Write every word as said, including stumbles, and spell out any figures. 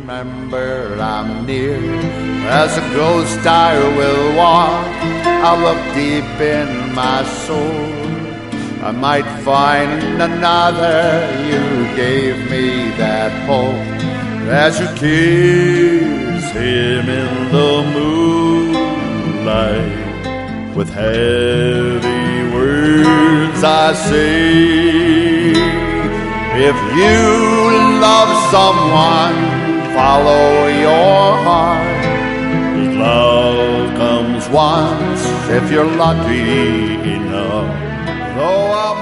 remember I'm near. As a ghost I will walk, I'll look deep in my soul. I might find another, you gave me that hope. As you kiss him in the moonlight, with heavy words I say, if you love someone, follow your heart. Love comes once if you're lucky enough. Though I'll